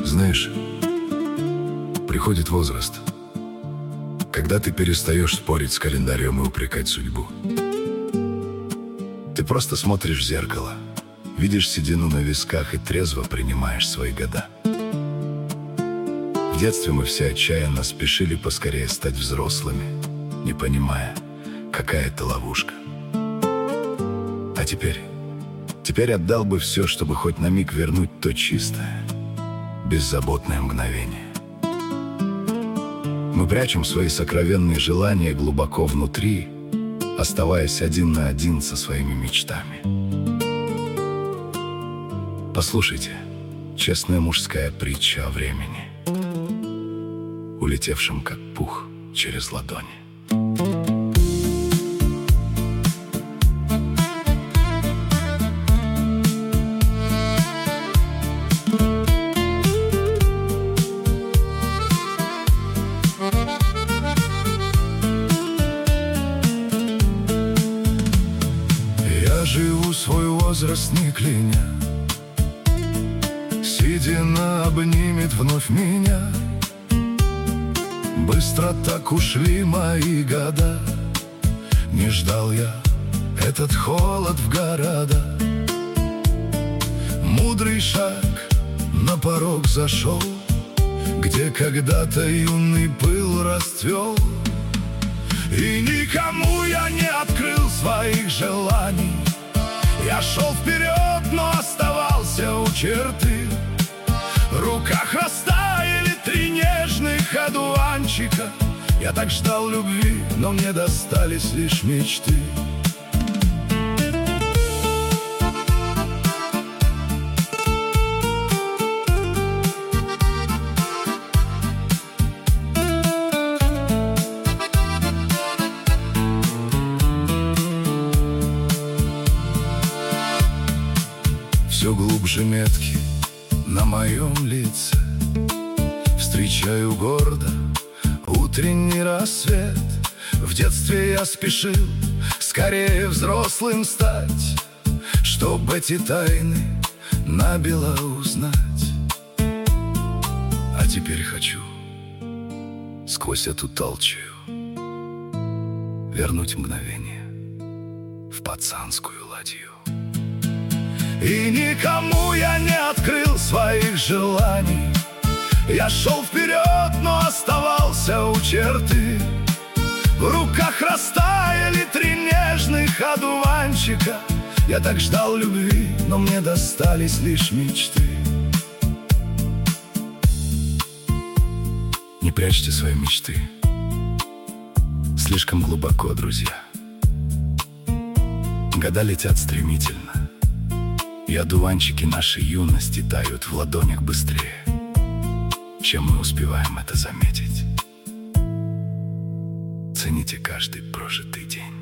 Знаешь, приходит возраст, когда ты перестаешь спорить с календарем и упрекать судьбу. Ты просто смотришь в зеркало, видишь седину на висках и трезво принимаешь свои года. В детстве мы все отчаянно спешили поскорее стать взрослыми, не понимая, какая это ловушка. А теперь отдал бы все, чтобы хоть на миг вернуть то чистое, беззаботное мгновение. Мы прячем свои сокровенные желания глубоко внутри, оставаясь один на один со своими мечтами. Послушайте, честная мужская притча о времени, улетевшем как пух через ладони. Я живу свой возраст не кляня, седина обнимет вновь меня. Быстро так ушли мои года, не ждал я этот холод в города. Мудрый шаг на порог зашел, где когда-то юный пыл расцвел. И никому я не открыл своих желаний. Я шел вперед, но оставался у черты. В руках растаяли 3 нежных одуванчика. Я так ждал любви, но мне достались лишь мечты. Все глубже метки на моем лице. Встречаю гордо утренний рассвет. В детстве я спешил скорее взрослым стать, чтоб эти тайны набело узнать. А теперь хочу сквозь эту толчую вернуть мгновение в пацанскую ладью. И никому я не открыл своих желаний. Я шел вперед, но оставался у черты. В руках растаяли 3 нежных одуванчика. Я так ждал любви, но мне достались лишь мечты. Не прячьте свои мечты слишком глубоко, друзья. Года летят стремительно, и одуванчики нашей юности тают в ладонях быстрее, чем мы успеваем это заметить. Цените каждый прожитый день.